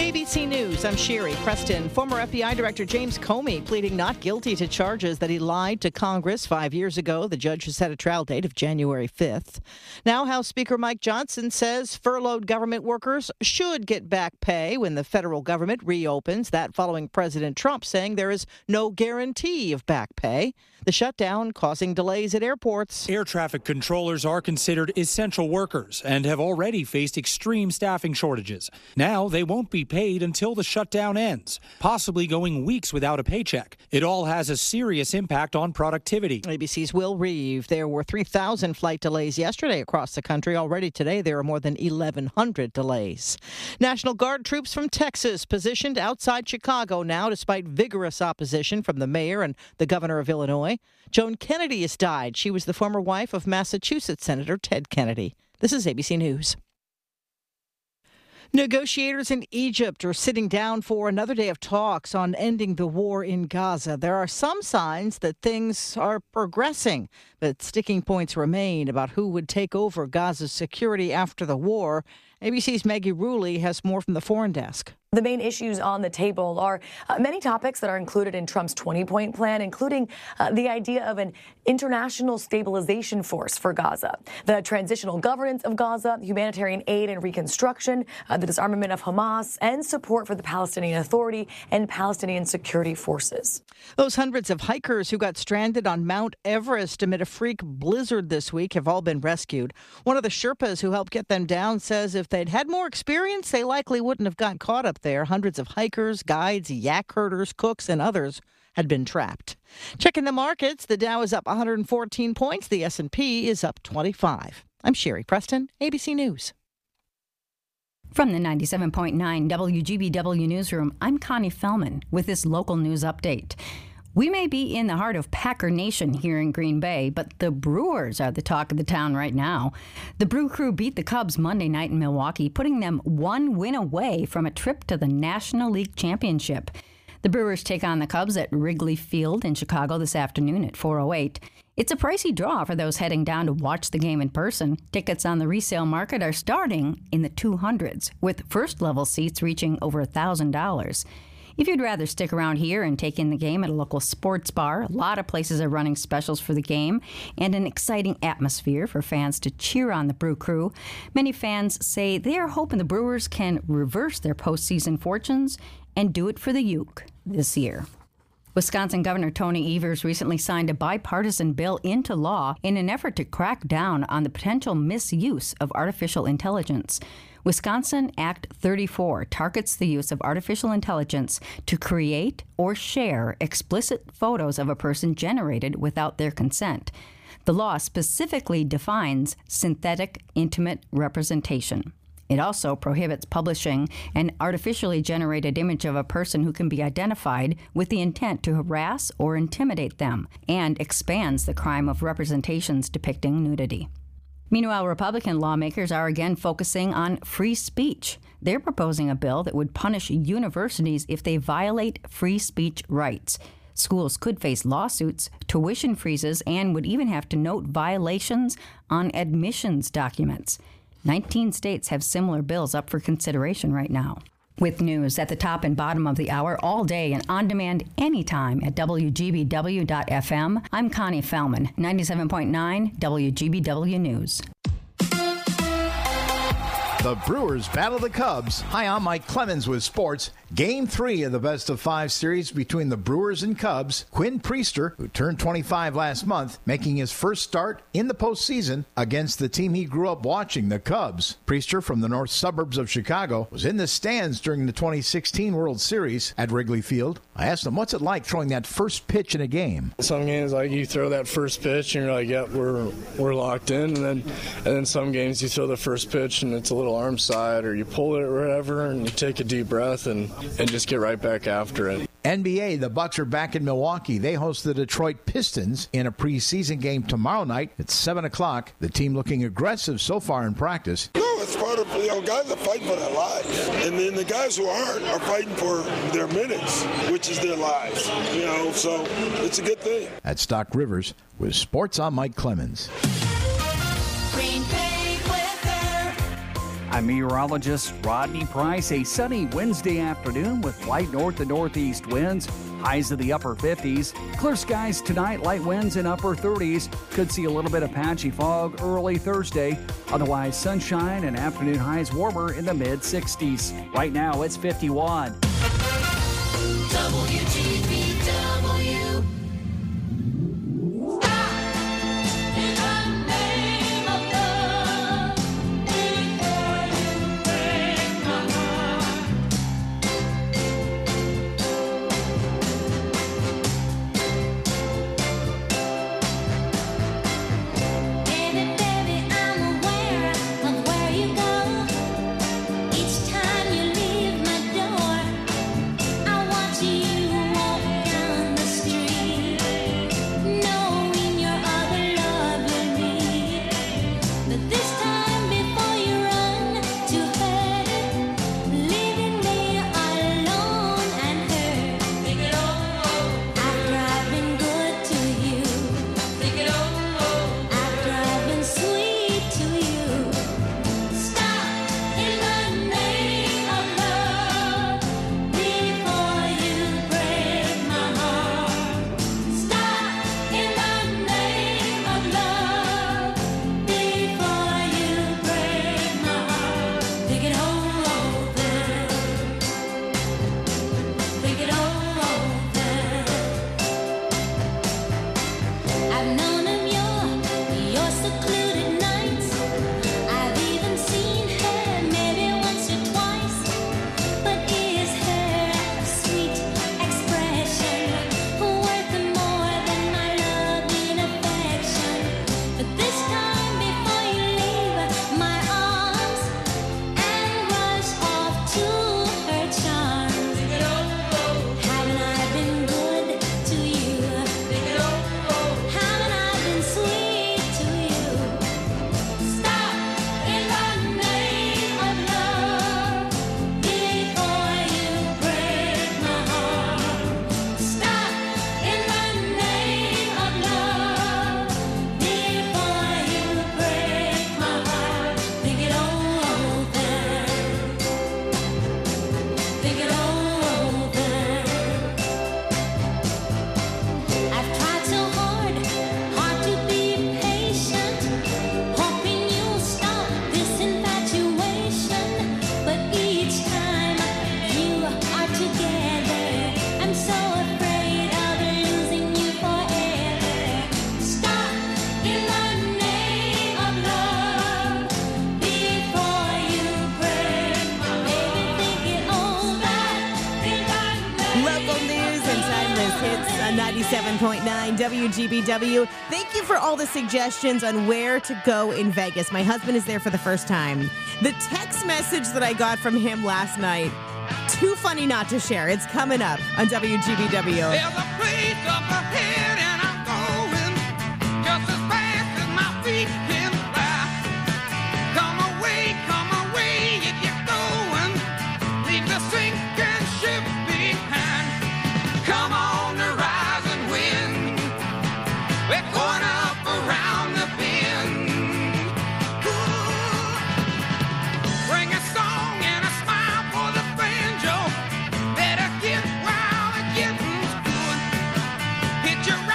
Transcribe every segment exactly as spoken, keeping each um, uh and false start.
A B C News, I'm Sherry Preston. Former F B I Director James Comey pleading not guilty to charges that he lied to Congress five years ago. The judge has set a trial date of January fifth. Now, House Speaker Mike Johnson says furloughed government workers should get back pay when the federal government reopens. That following President Trump saying there is no guarantee of back pay. The shutdown causing delays at airports. Air traffic controllers are considered essential workers and have already faced extreme staffing shortages. Now they won't be paid until the shutdown ends, possibly going weeks without a paycheck. It all has a serious impact on productivity. A B C's Will Reeve. There were three thousand flight delays yesterday across the country. Already today, there are more than eleven hundred delays. National Guard troops from Texas positioned outside Chicago now, despite vigorous opposition from the mayor and the governor of Illinois. Joan Kennedy has died. She was the former wife of Massachusetts Senator Ted Kennedy. This is A B C News. Negotiators in Egypt are sitting down for another day of talks on ending the war in Gaza. There are some signs that things are progressing, but sticking points remain about who would take over Gaza's security after the war. A B C's Maggie Rulli has more from the foreign desk. The main issues on the table are uh, many topics that are included in Trump's twenty-point plan, including uh, the idea of an international stabilization force for Gaza, the transitional governance of Gaza, humanitarian aid and reconstruction, uh, the disarmament of Hamas, and support for the Palestinian Authority and Palestinian security forces. Those hundreds of hikers who got stranded on Mount Everest amid a freak blizzard this week have all been rescued. One of the Sherpas who helped get them down says if they'd had more experience, they likely wouldn't have got caught up there. Hundreds of hikers, guides, yak herders, cooks, and others had been trapped. Checking the markets, the Dow is up one hundred fourteen points. The S and P is up twenty-five. I'm Sherry Preston, A B C News. From the ninety-seven point nine W G B W Newsroom, I'm Connie Fellman with this local news update. We may be in the heart of Packer Nation here in Green Bay, but the Brewers are the talk of the town right now. The Brew Crew beat the Cubs Monday night in Milwaukee, putting them one win away from a trip to the National League Championship. The Brewers take on the Cubs at Wrigley Field in Chicago this afternoon at four oh eight. It's a pricey draw for those heading down to watch the game in person. Tickets on the resale market are starting in the two hundreds, with first-level seats reaching over one thousand dollars. If you'd rather stick around here and take in the game at a local sports bar, a lot of places are running specials for the game and an exciting atmosphere for fans to cheer on the Brew Crew. Many fans say they are hoping the Brewers can reverse their postseason fortunes and do it for the Uke this year. Wisconsin Governor Tony Evers recently signed a bipartisan bill into law in an effort to crack down on the potential misuse of artificial intelligence. Wisconsin Act thirty-four targets the use of artificial intelligence to create or share explicit photos of a person generated without their consent. The law specifically defines synthetic intimate representation. It also prohibits publishing an artificially generated image of a person who can be identified with the intent to harass or intimidate them, and expands the crime of representations depicting nudity. Meanwhile, Republican lawmakers are again focusing on free speech. They're proposing a bill that would punish universities if they violate free speech rights. Schools could face lawsuits, tuition freezes, and would even have to note violations on admissions documents. nineteen states have similar bills up for consideration right now. With news at the top and bottom of the hour all day and on demand anytime at W G B W dot F M, I'm Connie Fellman, ninety-seven point nine W G B W News. The Brewers battle the Cubs. Hi, I'm Mike Clemens with sports. Game three of the best of five series between the Brewers and Cubs. Quinn Priester, who turned twenty-five last month, making his first start in the postseason against the team he grew up watching, the Cubs. Priester, from the north suburbs of Chicago, was in the stands during the twenty sixteen World Series at Wrigley Field. I asked him, what's it like throwing that first pitch in a game? Some games, like, you throw that first pitch and you're like, yep, we're we're locked in. And then, and then some games you throw the first pitch and it's a little arm side, or you pull it or whatever, and you take a deep breath and, and just get right back after it. N B A, the Bucks are back in Milwaukee. They host the Detroit Pistons in a preseason game tomorrow night at seven o'clock. The team looking aggressive so far in practice. No, it's part of, you know, guys are fighting for their lives. And then the guys who aren't are fighting for their minutes, which is their lives. You know, so it's a good thing. At Stock Rivers, with Sports, I'm Mike Clemens. Green Bay weather. I'm meteorologist Rodney Price. A sunny Wednesday afternoon with light north and northeast winds. Highs of the upper fifties. Clear skies tonight, light winds in upper thirties. Could see a little bit of patchy fog early Thursday. Otherwise, sunshine and afternoon highs warmer in the mid sixties. Right now, it's fifty-one. W G B W. ninety-seven point nine W G B W. Thank you for all the suggestions on where to go in Vegas. My husband is there for the first time. The text message that I got from him last night, too funny not to share. It's coming up on W G B W. There's a place up ahead and I'm going just as fast as my feet can fly. Come away, come away if you're going. Leave the sinking ship behind. Come on the rising wind. We're going up around the bend. Ooh. Bring a song and a smile for the banjo. Better get wild and getting's good. Hit your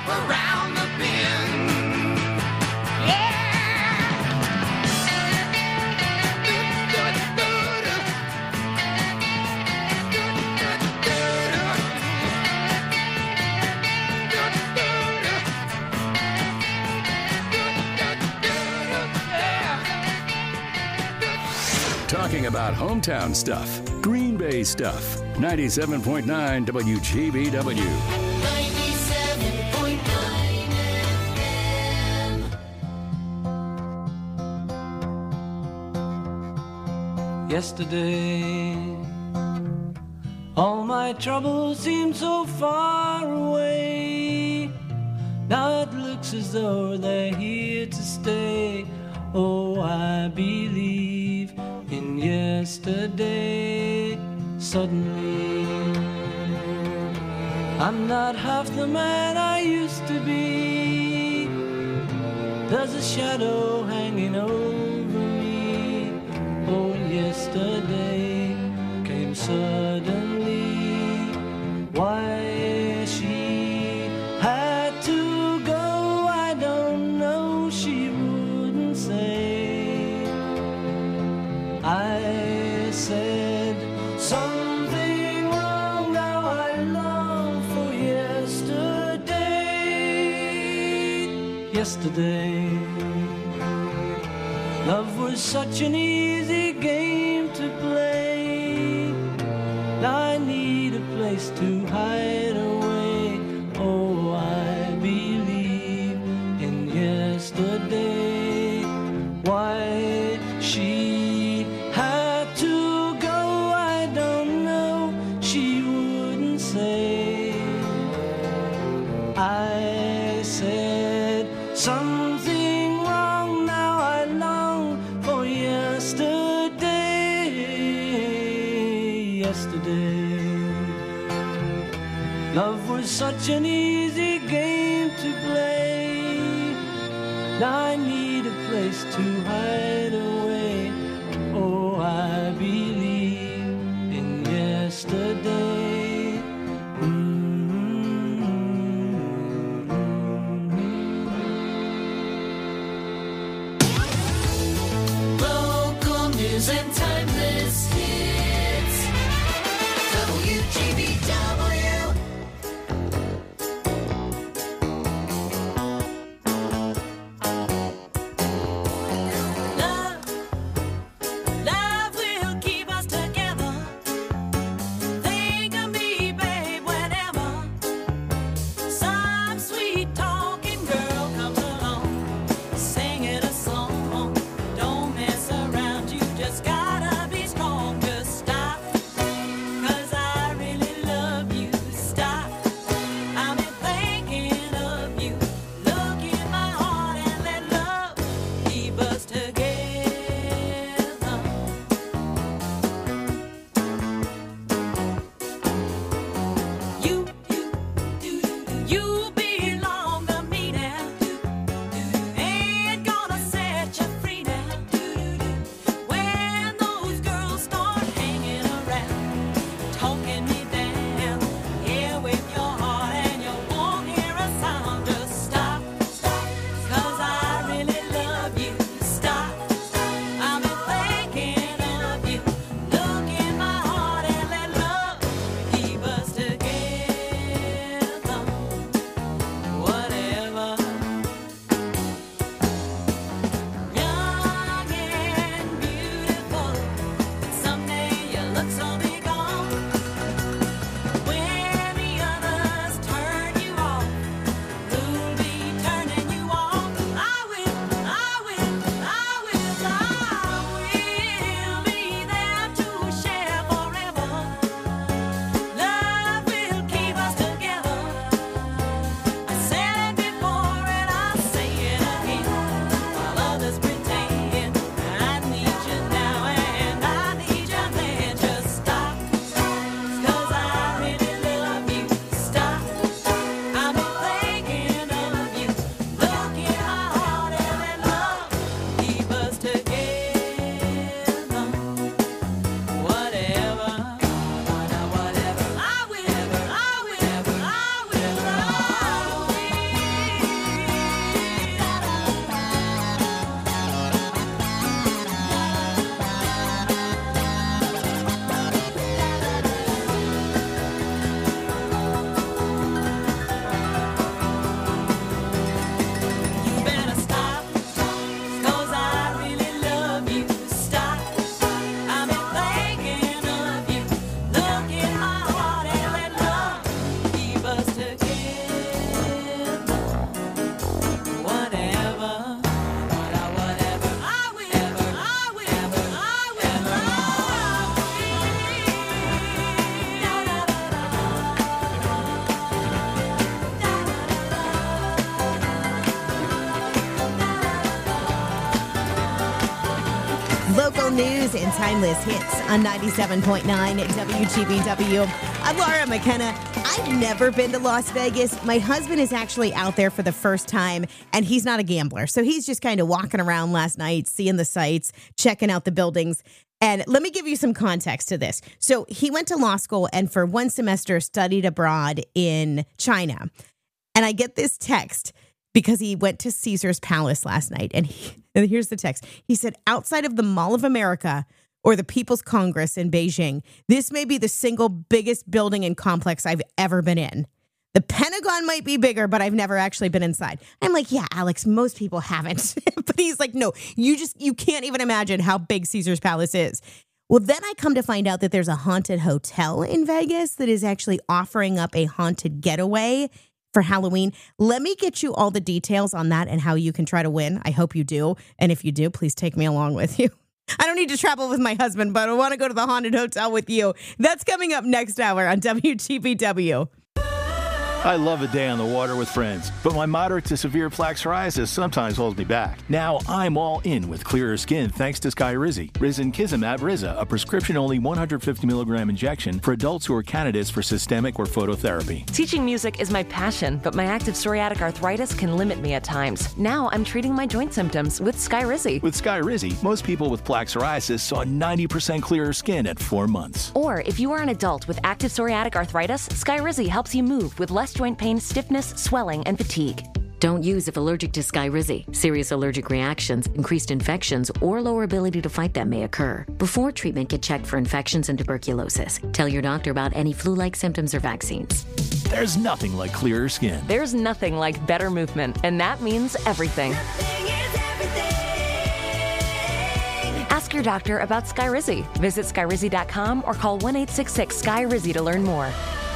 around the bend. Talking about hometown stuff, Green Bay stuff. ninety-seven point nine W G B W. ninety-seven point nine F M. Yesterday, all my troubles seem so far away. Now it looks as though they're here to stay. Oh, I believe in yesterday. Suddenly, I'm not half the man I used to be. There's a shadow hanging over me. Oh, yesterday came suddenly. Why she had to go, I don't know. She wouldn't say. I said something wrong, now I long for yesterday. Yesterday, love was such an easy game to play. Now I need a place to hide away. Oh, I believe in yesterday. Why she had to go, I don't know. She wouldn't say. I said something wrong, now I long for yesterday. Yesterday, love was such an easy game to play. Now I need a place to hide away. Oh, I believe in yesterday. Local news and timeless hits. W G B W. Love, love will keep us together. Things news and timeless hits on ninety-seven point nine W G B W. I'm Laura McKenna. I've never been to Las Vegas. My husband is actually out there for the first time, and he's not a gambler. So he's just kind of walking around last night, seeing the sights, checking out the buildings. And let me give you some context to this. So he went to law school and for one semester studied abroad in China. And I get this text because he went to Caesar's Palace last night. And, he, and here's the text. He said, outside of the Mall of America or the People's Congress in Beijing, this may be the single biggest building and complex I've ever been in. The Pentagon might be bigger, but I've never actually been inside. I'm like, yeah, Alex, most people haven't. But he's like, no, you just, you can't even imagine how big Caesar's Palace is. Well, then I come to find out that there's a haunted hotel in Vegas that is actually offering up a haunted getaway for Halloween. Let me get you all the details on that and how you can try to win. I hope you do. And if you do, please take me along with you. I don't need to travel with my husband, but I want to go to the haunted hotel with you. That's coming up next hour on W G B W. I love a day on the water with friends, but my moderate to severe plaque psoriasis sometimes holds me back. Now I'm all in with clearer skin thanks to Skyrizi. Risankizumab Riza, a prescription-only one hundred fifty milligram injection for adults who are candidates for systemic or phototherapy. Teaching music is my passion, but my active psoriatic arthritis can limit me at times. Now I'm treating my joint symptoms with Skyrizi. With Skyrizi, most people with plaque psoriasis saw ninety percent clearer skin at four months. Or if you are an adult with active psoriatic arthritis, Skyrizi helps you move with less joint pain, stiffness, swelling, and fatigue. Don't use if allergic to Skyrizi. Serious allergic reactions, increased infections, or lower ability to fight them may occur. Before treatment, get checked for infections and tuberculosis. Tell your doctor about any flu-like symptoms or vaccines. There's nothing like clearer skin. There's nothing like better movement, and that means everything. Ask your doctor about Skyrizi. Visit Skyrizi dot com or call one eight six six S K Y R I Z I to learn more.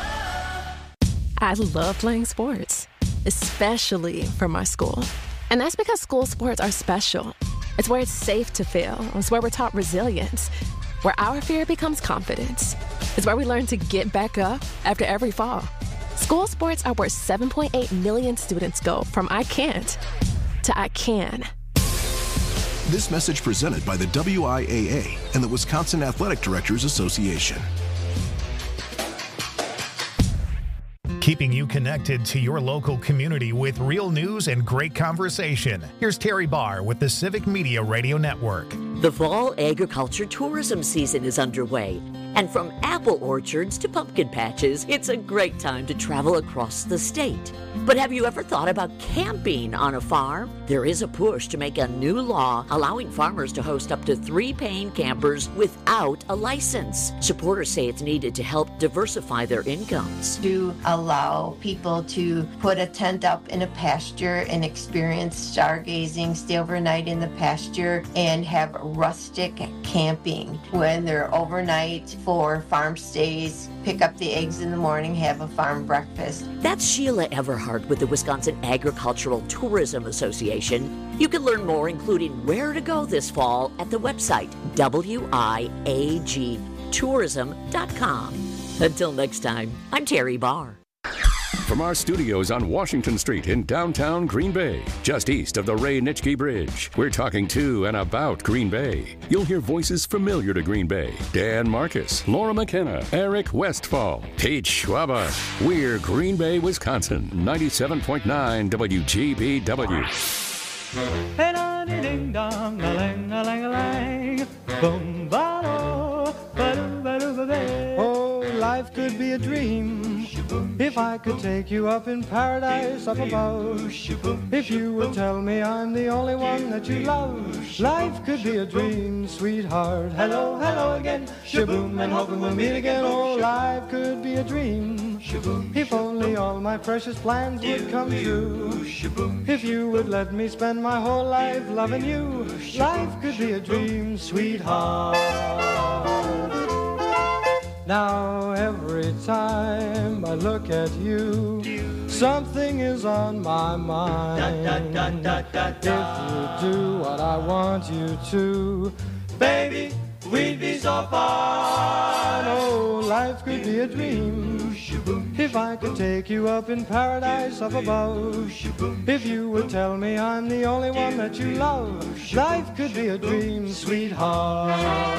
I love playing sports, especially for my school. And that's because school sports are special. It's where it's safe to fail. It's where we're taught resilience, where our fear becomes confidence. It's where we learn to get back up after every fall. School sports are where seven point eight million students go from I can't to I can. This message presented by the W I A A and the Wisconsin Athletic Directors Association. Keeping you connected to your local community with real news and great conversation. Here's Terry Barr with the Civic Media Radio Network. The fall agriculture tourism season is underway. And from apple orchards to pumpkin patches, it's a great time to travel across the state. But have you ever thought about camping on a farm? There is a push to make a new law allowing farmers to host up to three paying campers without a license. Supporters say it's needed to help diversify their incomes. To allow people to put a tent up in a pasture and experience stargazing, stay overnight in the pasture, and have rustic camping when they're overnight for farm stays, pick up the eggs in the morning, have a farm breakfast. That's Sheila Everhart with the Wisconsin Agricultural Tourism Association. You can learn more, including where to go this fall, at the website W I A G tourism dot com. Until next time, I'm Terry Barr. From our studios on Washington Street in downtown Green Bay, just east of the Ray Nitschke Bridge, we're talking to and about Green Bay. You'll hear voices familiar to Green Bay. Dan Marcus, Laura McKenna, Eric Westfall, Pete Schwaba. We're Green Bay, Wisconsin, ninety-seven point nine W G B W. Oh, life could be a dream if I could take you up in paradise up above. If you would tell me I'm the only one that you love. Life could be a dream, sweetheart. Hello, hello again. Shaboom, and hoping we'll meet again. Oh, life could be a dream if only all my precious plans would come true. If you would let me spend my whole life loving you. Life could be a dream, sweetheart. Now every time I look at you, something is on my mind. If you do what I want you to, baby, we'd be so far. Oh, life could be a dream if I could take you up in paradise up above. If you would tell me I'm the only one that you love, life could be a dream, sweetheart.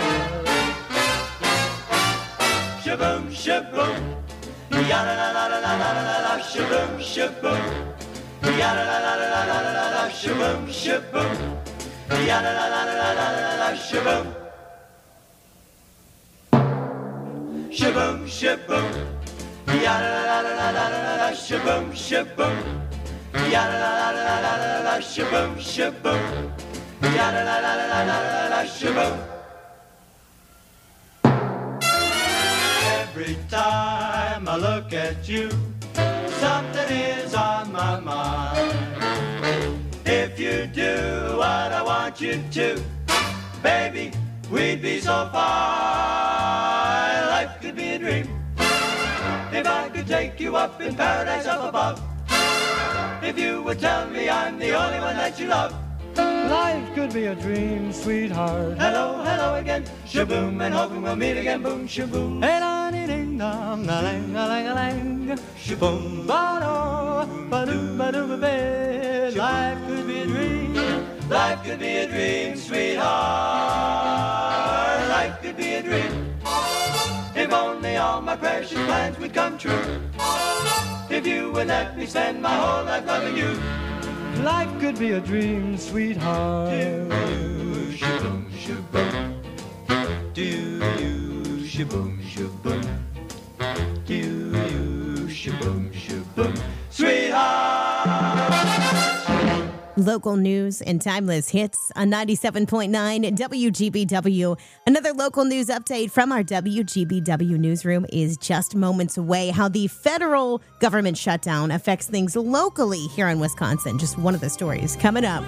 Shaboom, shaboom, yada la la la la la la la, shaboom, shaboom, yada la la la la la la la, shaboom, shaboom, yada la la la la la la la, shaboom, shaboom, shaboom. Yada la la la la la la la, shaboom, shaboom. Yada la la la la la la, shaboom, shaboom. Yada la la la la la la, shaboom. Every time I look at you, something is on my mind. If you do what I want you to, baby, we'd be so fine. Life could be a dream if I could take you up in paradise up above. If you would tell me I'm the only one that you love, life could be a dream, sweetheart. Hello, hello again, shaboom, and hoping we'll meet again, boom, shaboom. Hey, la, dee, ding, dong, la, lang, la, lang, la, lang, shaboom, ba-do, ba-do, ba-do, ba-ba. Life could be a dream, life could be a dream, sweetheart. Life could be a dream. If only all my precious plans would come true. If you would let me spend my whole life loving you, life could be a dream, sweetheart. Do you shaboom shaboom? Do you shaboom shaboom? Do you shaboom shaboom? Sweetheart. Local news and timeless hits on ninety-seven point nine W G B W. Another local news update from our W G B W newsroom is just moments away. How the federal government shutdown affects things locally here in Wisconsin. Just one of the stories coming up.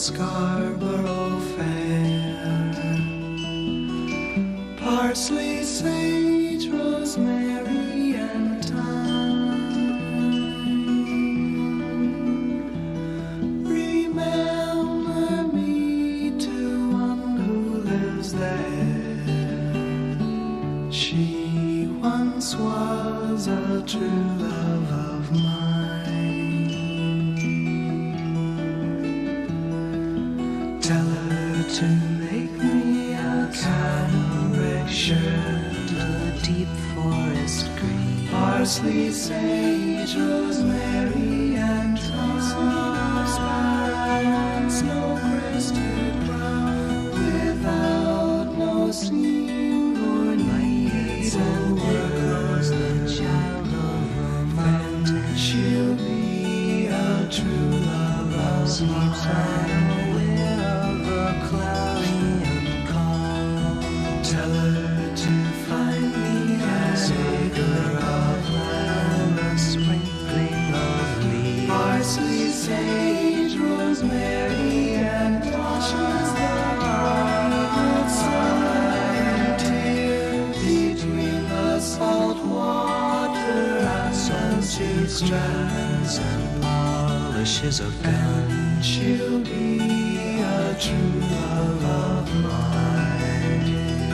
Scarborough Fair. Parsley, sage, rosemary, and thyme. Remember me to one who lives there. She once was a true love of mine. Tell her to make me a cambric shirt, a deep forest green, parsley, sage, rosemary, and thyme, snow-crested brown, without no seam or need. And there goes the child of a mountain. She'll be a true love of mine. Tell her to find me an acre of land, a sprinkling of leaves, parsley, sage, rosemary, and thyme. Between the salt water and she strands and polishes a gun, she'll be a true love of mine.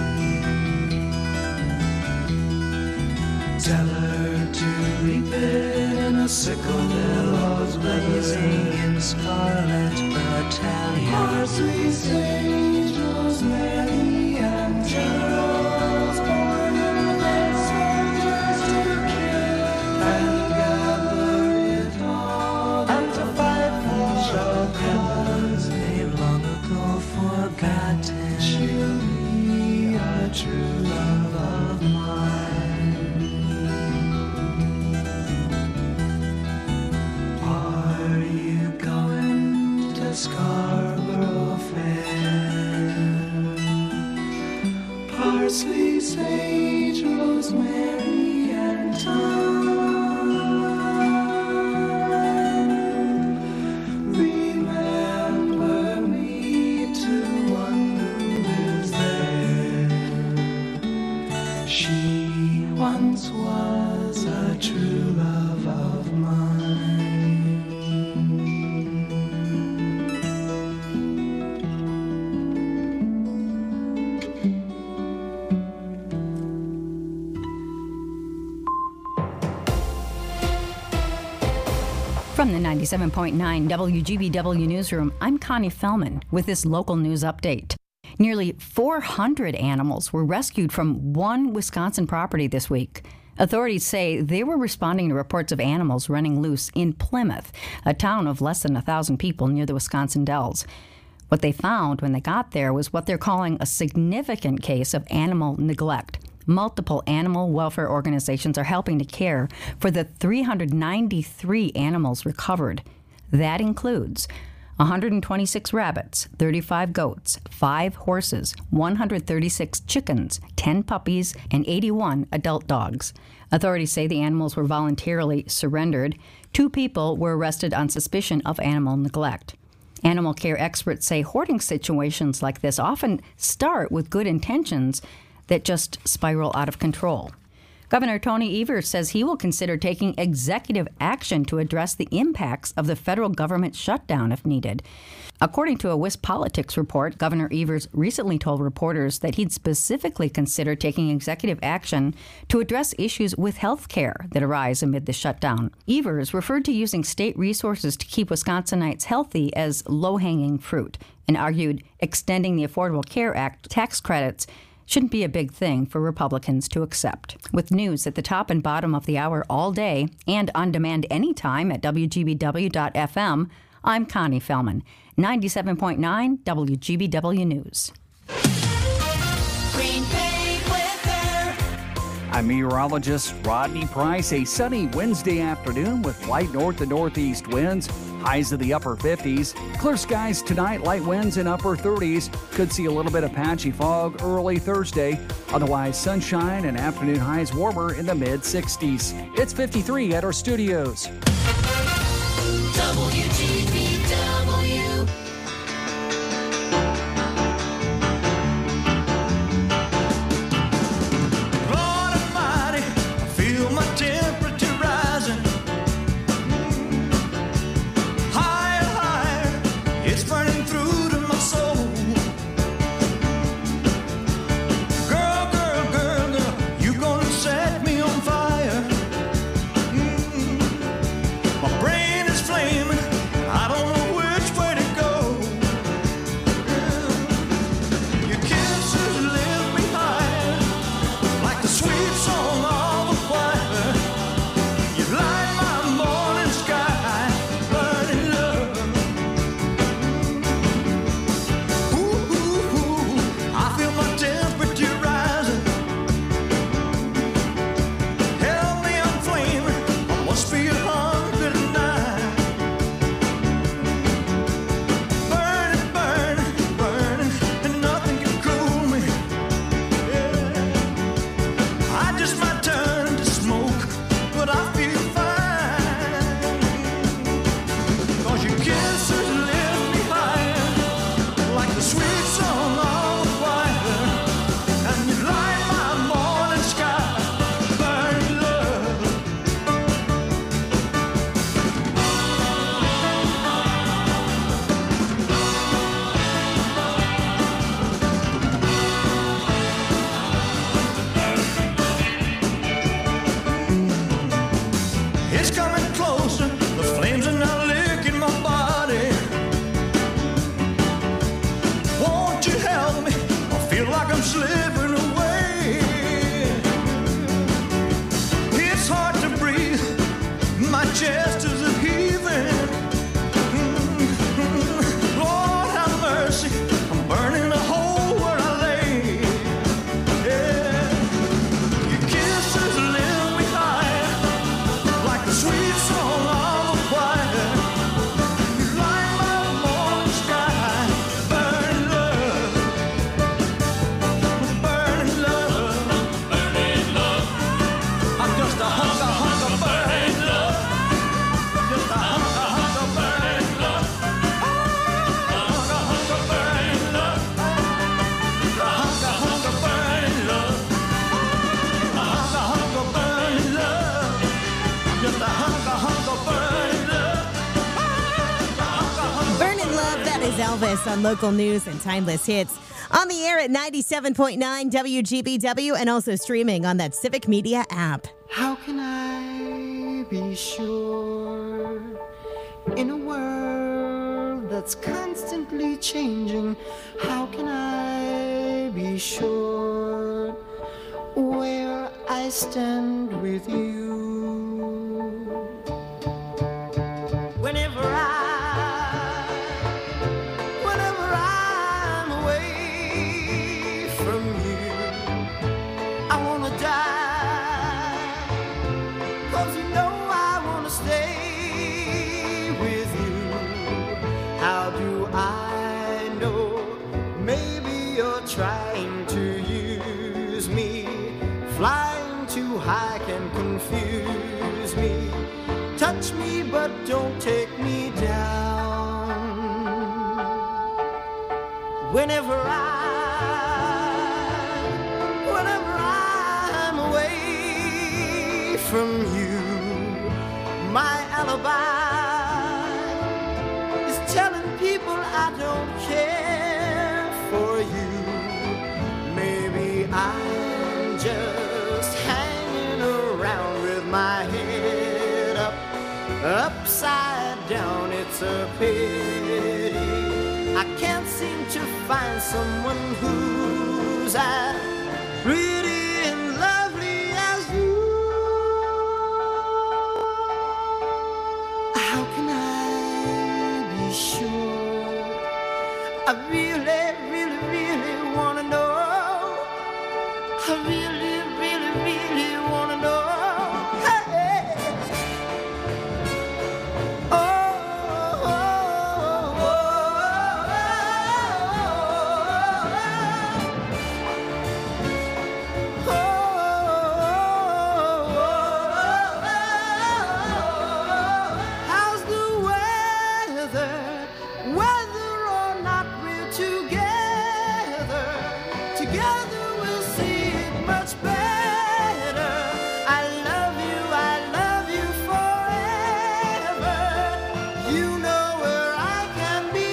Tell her to reap it in a sickle, billows blazing in scarlet battalion. Parsley, sage, rosemary, and geraniums, born in the soldiers to kill and gather it all and to fight for the cause they've long ago forgotten. She'll be a true love of mine. Scarborough Fair. Parsley, sage, rosemary, and thyme. Remember me to one who lives there. She once was a true love of mine. From the ninety-seven point nine W G B W Newsroom, I'm Connie Fellman with this local news update. Nearly four hundred animals were rescued from one Wisconsin property this week. Authorities say they were responding to reports of animals running loose in Plymouth, a town of less than one thousand people near the Wisconsin Dells. What they found when they got there was what they're calling a significant case of animal neglect. Multiple animal welfare organizations are helping to care for the three hundred ninety-three animals recovered. That includes one hundred twenty-six rabbits, thirty-five goats, five horses, one hundred thirty-six chickens, ten puppies, and eighty-one adult dogs. Authorities say the animals were voluntarily surrendered. Two people were arrested on suspicion of animal neglect. Animal care experts say hoarding situations like this often start with good intentions that just spiral out of control. Governor Tony Evers says he will consider taking executive action to address the impacts of the federal government shutdown if needed. According to a WisPolitics report, Governor Evers recently told reporters that he'd specifically consider taking executive action to address issues with health care that arise amid the shutdown. Evers referred to using state resources to keep Wisconsinites healthy as low-hanging fruit and argued extending the Affordable Care Act tax credits shouldn't be a big thing for Republicans to accept. With news at the top and bottom of the hour all day and on demand anytime at W G B W dot F M, I'm Connie Fellman, ninety-seven point nine W G B W News. Green Bay weather. I'm meteorologist Rodney Price. A sunny Wednesday afternoon with light north and northeast winds. Highs of the upper fifties. Clear skies tonight, light winds in upper thirties. Could see a little bit of patchy fog early Thursday. Otherwise, sunshine and afternoon highs warmer in the mid sixties. It's fifty-three at our studios. W G B W. a sweet song on the wire, and you light my morning sky, burning love. It's coming closer, the flames are now licking my body. Won't you help me? I feel like I'm slipping away. It's hard to breathe, my chest is a heaving. Lord have mercy, I'm burning a hole where I lay. Yeah. Your kisses lift me high, like a sweet song on the choir. You light my morning sky, burning love, burning love, burning love. I'm just a hunk of hunk of burning love, just a hunk of hunk of burning love, hunk of hunk of burning love, a hunk of hunk of burning love, a hunk of hunk of burning love. Just a hunk, a hunk of burning love. Burnin' Love, that is Elvis on local news and timeless hits. On the air at ninety-seven point nine W G B W and also streaming on that Civic Media app. How can I be sure in a world that's constantly changing? How can I be sure where I stand with you? Whenever I, whenever I'm away from you, I wanna die, 'cause you know I wanna stay with you. How do I know? Maybe you're trying to use me. Flying too high can confuse me. Touch me, but don't take me down. Whenever I, whenever I'm away from you, my alibi is telling people I don't care for you. Maybe I'm just hanging around with my head up, upside down. It's a pity I can't seem to find someone who's as pretty and lovely as you. How can I be sure? I really, really, really wanna know. I really, really, really wanna know. Hey. Oh, oh, oh, oh, oh. How's the weather? Whether or not we're together, together we'll see it much better. I love you, I love you forever. You know where I can be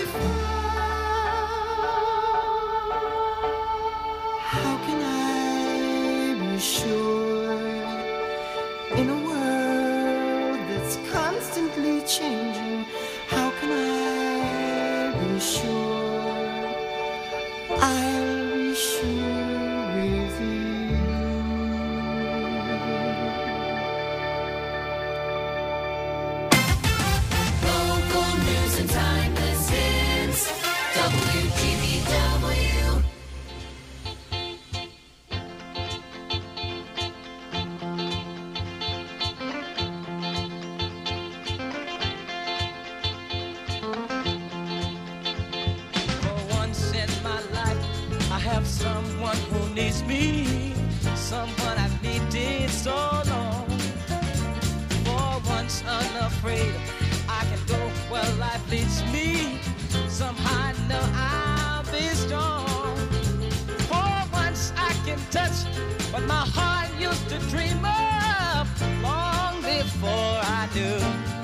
found. How can I be sure in a world that's constantly changing? How can I be sure? I'll be sure with you. Local news and timeless hits. W G B W. For once in my life, I have someone who needs me, someone I've needed so long. For once unafraid, I can go where life leads me. Somehow I know I'll be dream of long before I knew.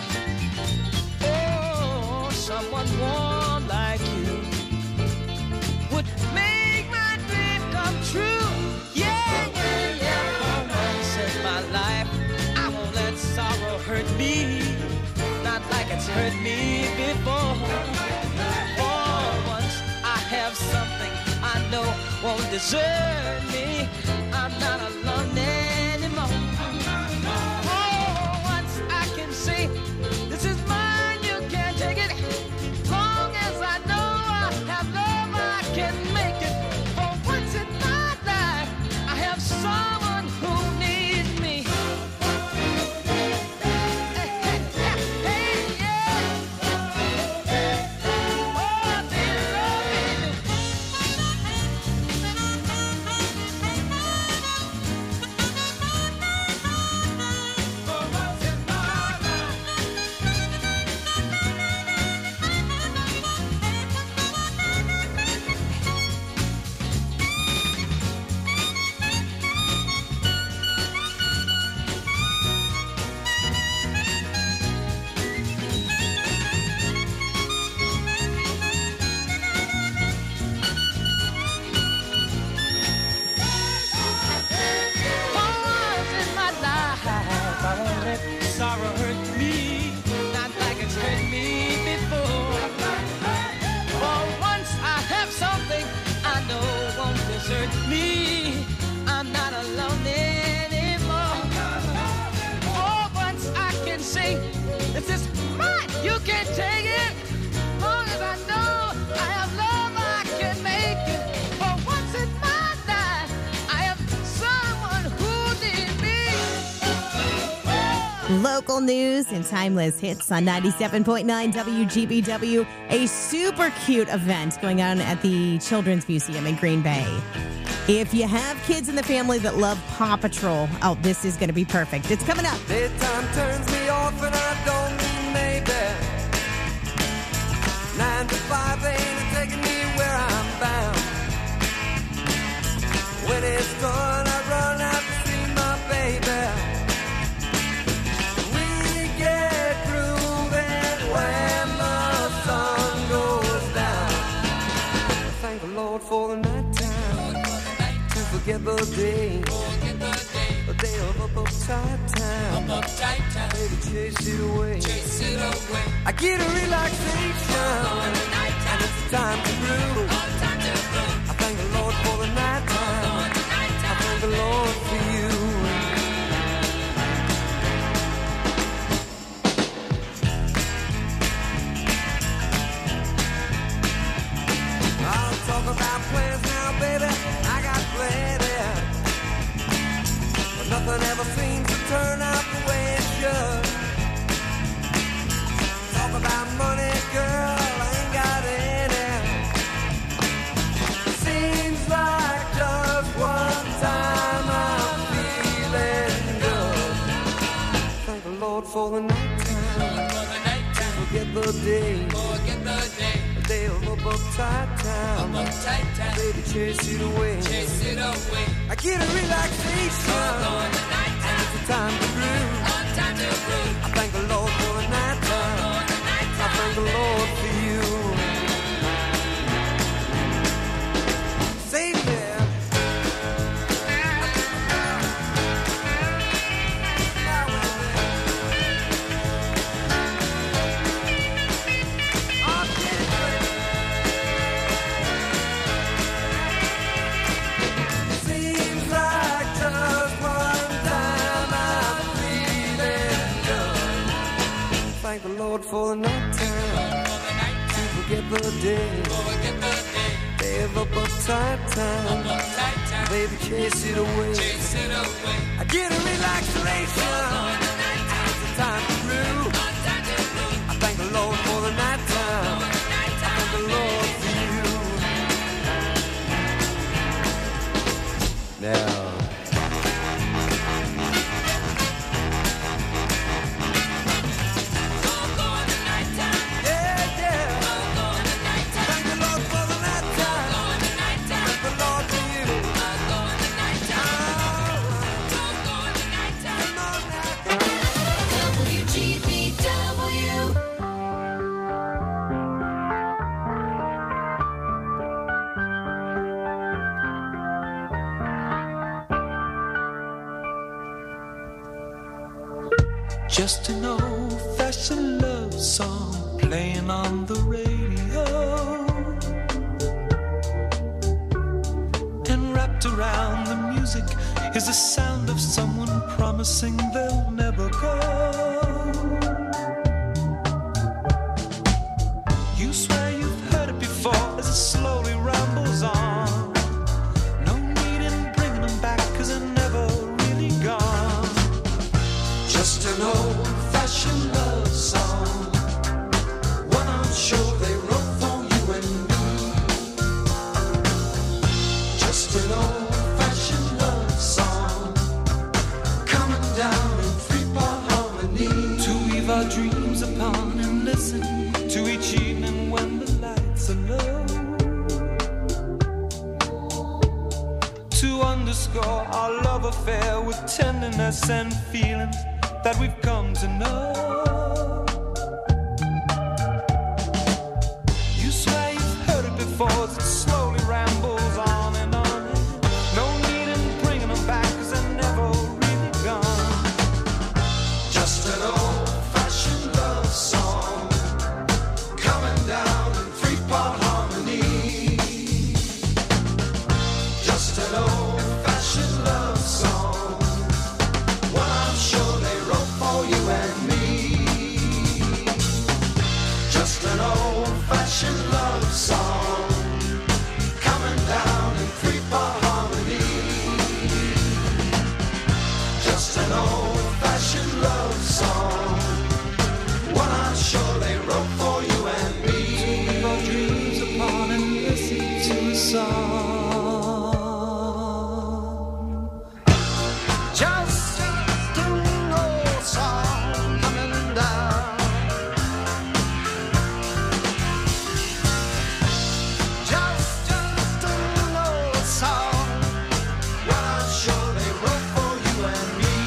Oh, someone warm like you would make my dream come true. Yeah, yeah, yeah. For once in my life, I won't let sorrow hurt me, not like it's hurt me before. For once I have something I know won't desert me. I'm not alone anymore. Oh, once I can say, this is mine, you can't take it. Long as I know I have love, I can make it. For once in my life, I have someone who needs me. Hey, hey, hey, yeah. Oh, they love me. Sorrow hurt me, not like it's hurt me before. For once I have something I know won't desert me. I'm not alone anymore. For once I can say, this is mine, you can't take it. Long as I know I have love, I can make it. For once in my life, I have someone who needs me. Local news and timeless hits on ninety-seven point nine W G B W. A super cute event going on at the Children's Museum in Green Bay. If you have kids in the family that love Paw Patrol, oh, this is going to be perfect. It's coming up. Daytime turns me off and I don't mean maybe. Nine to five ain't taking me where I'm bound. When it's done, I run out to see my baby. We get grooving when the sun goes down. Thank the Lord for the night time, to forget the day. A day of up uptight time. Up uptight time. Baby, chase it away. Chase it away. I get a relaxation. And it's time to groove. Time to groove. I thank the Lord for the night time. I thank the Lord for you. I'll talk about plans now, baby. I got plenty. Nothing ever seems to turn out the way it should. Talk about money, girl, I ain't got any. Seems like just one time I'm feeling good. Thank the Lord for the night time. Forget the day. Forget the day. A day of up uptight time. Up uptight time. Baby, chase it away. Chase it away. I get a relaxation. And it's a time to groove. Time to groove. I thank the Lord for the night time. I thank the Lord for you. Say yeah. Seems like just one time I'm feeling good. Thank the Lord for the night time. To forget the day. Day of up uptight time. Baby, chase it away. I get a relaxation. It's a time to groove. I thank the Lord for the night time. I thank the Lord for you. Now. Just an old-fashioned love song playing on the radio, and wrapped around the music is the sound of someone promising they'll never go. You swear you've heard it before as it slowly rambles on. No need in bringing them back, cause they're never really gone. Just an old-fashioned love song, one I'm sure they wrote for you and me. Just an old-fashioned love song, coming down in three-part harmony, to weave our dreams upon and listen to each evening when the lights are low, to underscore our love affair with tenderness and feelings that we've come to know. You swear you've heard it before as it slowly rambles on and on. No need in bringing them back, cause they're never really gone. Just an old-fashioned love song, coming down in three-part harmony. Just an old-fashioned love song, one I'm sure they wrote for you and me. Just an old-fashioned love song, coming down in three-part harmony. Just an old-fashioned love song, one I'm sure they wrote for you and me. To our dreams upon and listen to a song. Just an old song coming down. Just an old song, what I'm sure they wrote for you and me.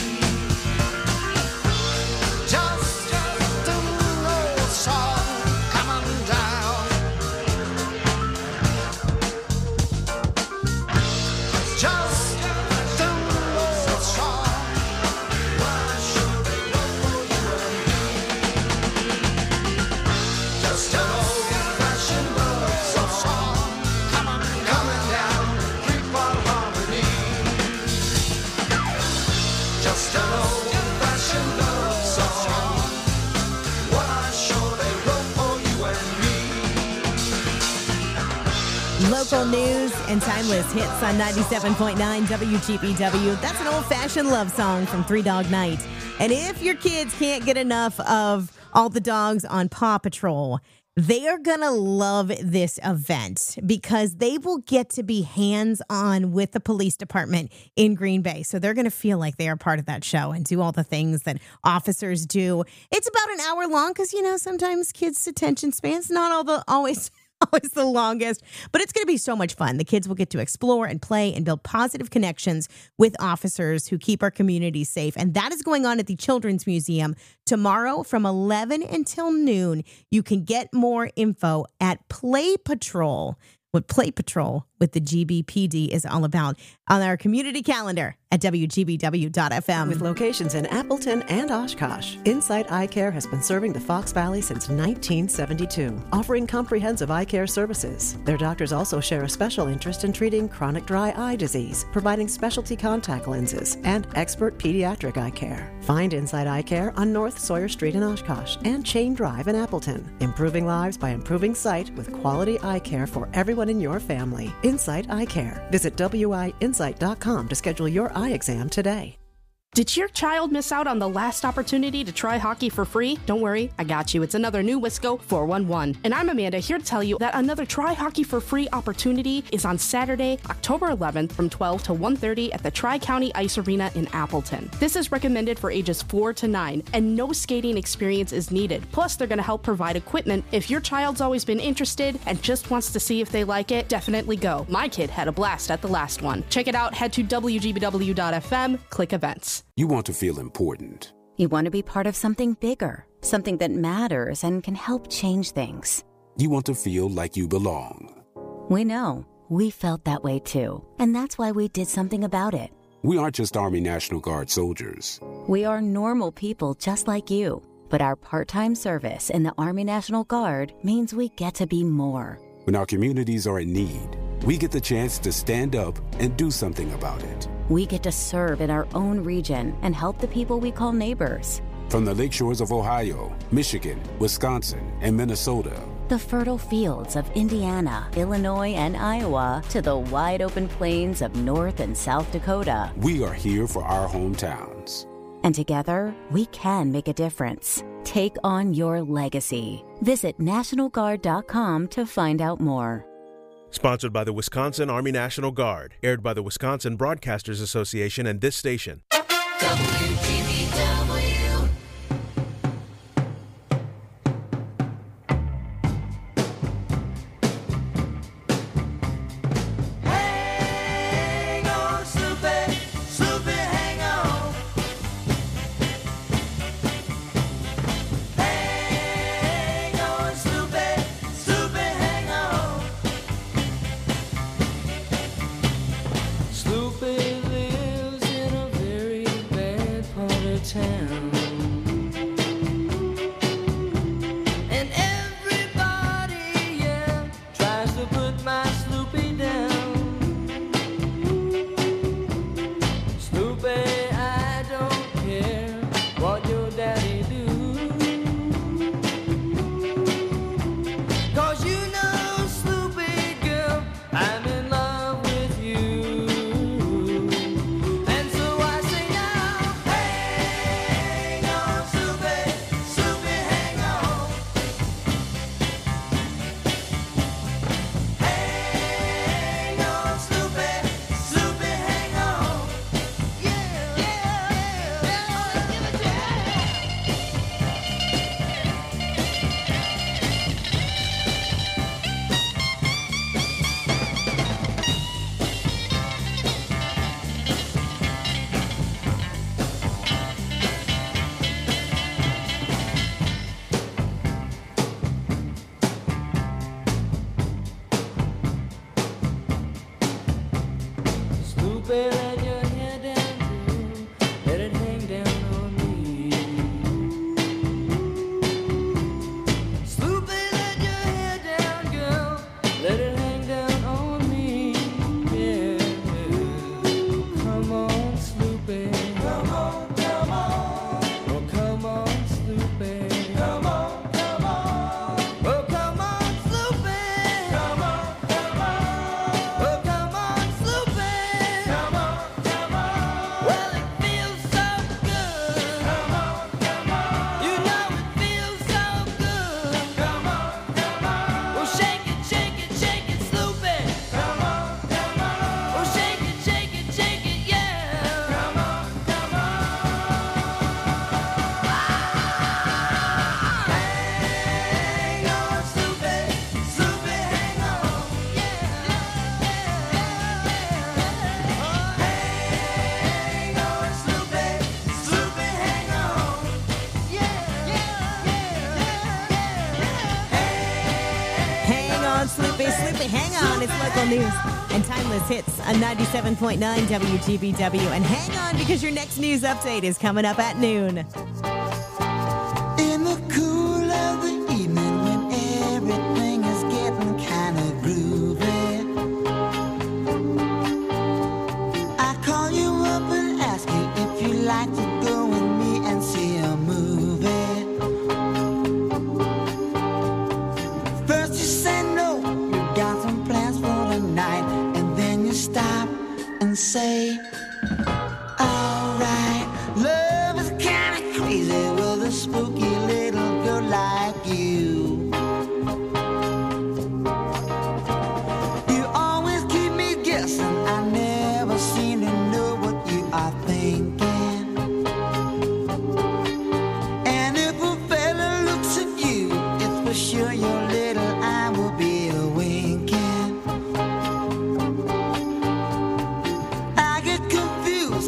Just an old song coming down. Just an old song, what I'm sure they wrote for you and me. Just an old-fashioned love song, coming, coming down in three-part harmony. Just an old-fashioned love song, what I'm sure they wrote for you and me. Local news and timeless hits on ninety-seven point nine W G B W. That's an old-fashioned love song from Three Dog Night. And if your kids can't get enough of all the dogs on Paw Patrol, they are going to love this event because they will get to be hands-on with the police department in Green Bay. So they're going to feel like they are part of that show and do all the things that officers do. It's about an hour long because, you know, sometimes kids' attention spans not all the always always the longest, but it's going to be so much fun. The kids will get to explore and play and build positive connections with officers who keep our community safe. And that is going on at the Children's Museum tomorrow from eleven until noon. You can get more info at Play Patrol. What Play Patrol with the G B P D is all about on our community calendar at W G B W dot F M. With locations in Appleton and Oshkosh, Insight Eye Care has been serving the Fox Valley since nineteen seventy-two, offering comprehensive eye care services. Their doctors also share a special interest in treating chronic dry eye disease, providing specialty contact lenses, and expert pediatric eye care. Find Insight Eye Care on North Sawyer Street in Oshkosh and Chain Drive in Appleton, improving lives by improving sight with quality eye care for everyone in your family. Insight Eye Care. Visit W I insight dot com to schedule your eye exam today. Did your child miss out on the last opportunity to try hockey for free? Don't worry, I got you. It's another new Wisco four one one. And I'm Amanda, here to tell you that another Try Hockey for Free opportunity is on Saturday, October eleventh from twelve to one thirty at the Tri-County Ice Arena in Appleton. This is recommended for ages four to nine, and no skating experience is needed. Plus, they're going to help provide equipment. If your child's always been interested and just wants to see if they like it, definitely go. My kid had a blast at the last one. Check it out, head to W G B W dot F M, click events. You want to feel important. You want to be part of something bigger, something that matters and can help change things. You want to feel like you belong. We know. We felt that way too. And that's why we did something about it. We aren't just Army National Guard soldiers. We are normal people just like you, but our part-time service in the Army National Guard means we get to be more. When our communities are in need, we get the chance to stand up and do something about it. We get to serve in our own region and help the people we call neighbors. From the lakeshores of Ohio, Michigan, Wisconsin, and Minnesota, the fertile fields of Indiana, Illinois, and Iowa, to the wide-open plains of North and South Dakota. We are here for our hometowns. And together, we can make a difference. Take on your legacy. Visit National Guard dot com to find out more. Sponsored by the Wisconsin Army National Guard. Aired by the Wisconsin Broadcasters Association and this station. W G B W. Hang on, Snoopy, Snoopy, hang on. Hang on, Snoopy, Snoopy, hang on. Snoopy lives in a very bad part of town. And everybody, yeah, tries to put my Snoopy down. Snoopy, I don't care what your daddy do. 'Cause you know, Snoopy girl, I'm in love with you. And so I say now, hang on, Snoopy, Snoopy, hang on. Hang on, Snoopy, Snoopy, hang on. Yeah, yeah, yeah, yeah, give it to me. Snoopy, let your hair down, girl. Let it hang down on me. Snoopy, let your hair down, girl. Let it hang down on me. Yeah. Come on, Snoopy. Come on, come on. Oh, come on, Snoopy. Come on, come on. Oh, come on, Snoopy. Come on, come on. Oh, come on, Snoopy. Come on, come on. Well, it feels so good. Come on, come on. You know it feels so good. Come on, come on. Well, shake it, shake it, shake it, Snoopy. Come on, come on. Well, shake it, shake it, shake it, yeah. Come on, come on. Hang on, Snoopy, Snoopy, hang on. Hang on, Snoopy, Snoopy, hang on. Hang on, Snoopy, Snoopy, hang on. It's local news and timeless hits on ninety-seven point nine W G B W. And hang on, because your next news update is coming up at noon. In the cool of the evening when everything is getting kind of groovy, I call you up and ask you if you'd like to go with me and see a movie. First you say no, you got some plans for the night, and then you stop and say, alright, love is kinda crazy with a spooky little girl like you. You always keep me guessing, I never seem to know what you are thinking. And if a fella looks at you, it's for sure your little eye will be a winking. I get confused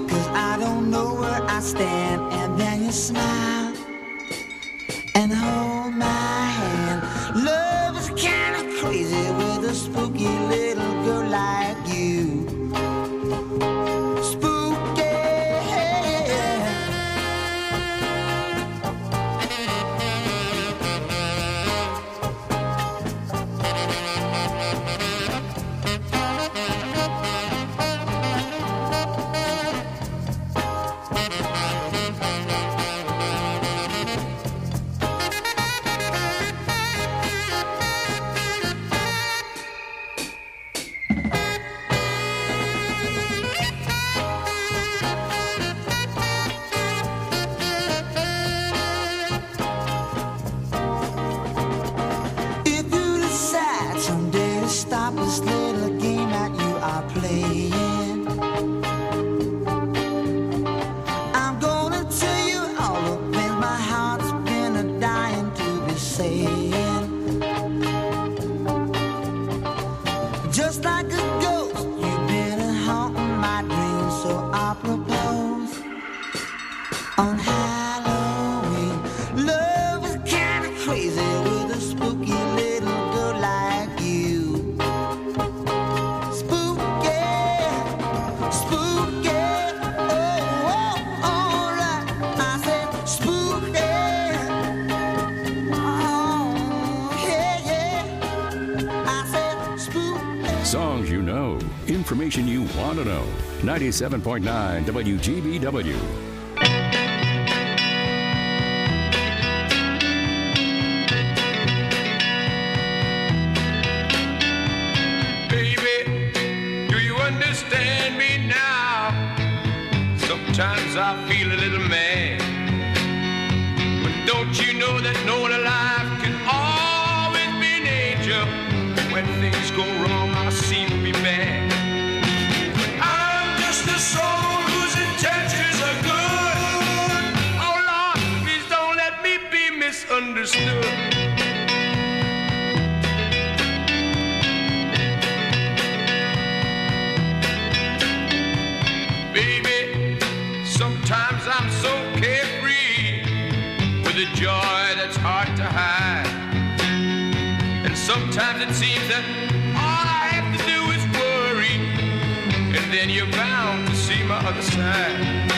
are playing. I'm gonna tell you all the things my heart's been a dying to be saying. Just like a ghost, you've been haunting my dreams, so I propose on Halloween. Love is kind of crazy with a spooky little girl like you. Spooky, spooky, oh, oh, alright. I said spooky, oh, yeah, yeah. I said spooky. Songs you know, information you want to know. ninety-seven point nine W G B W. Baby, do you understand me now? Sometimes I feel a little mad. But don't you know that no one alive can always be an angel? When things go wrong, I seem to be bad. I'm just a soul whose intentions are good. Oh Lord, please don't let me be misunderstood. Baby, sometimes I'm so carefree with a joy that's hard to hide. And sometimes it seems that all I have to do is worry, and then you're bound to see my other side.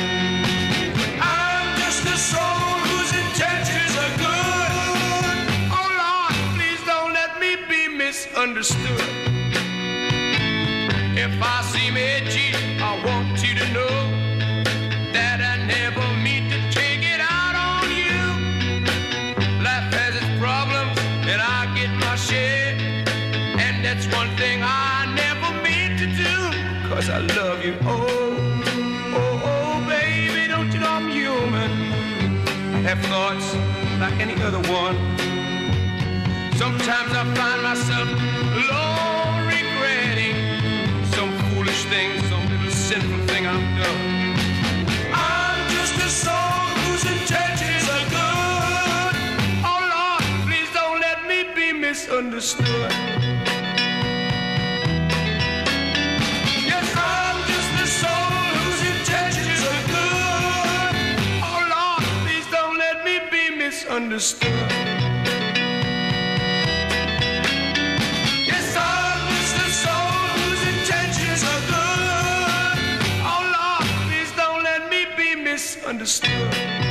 I'm just a soul whose intentions are good. Oh Lord, please don't let me be misunderstood. If I seem edgy, I want you to know that I never mean to take it out on you. Life has its problems, and I get my share. And that's one thing I never mean to do, 'cause I love you. Oh, oh, oh, baby, don't you know I'm human? I have thoughts like any other one. Sometimes I find myself alone regretting some foolish thing, some little sinful thing I've done. I'm just a soul whose intentions are good. Oh Lord, please don't let me be misunderstood. Yes, I'm just a soul whose intentions are good. Oh Lord, please don't let me be misunderstood. Yes, I'm just a soul whose intentions are good. Oh Lord, please don't let me be misunderstood.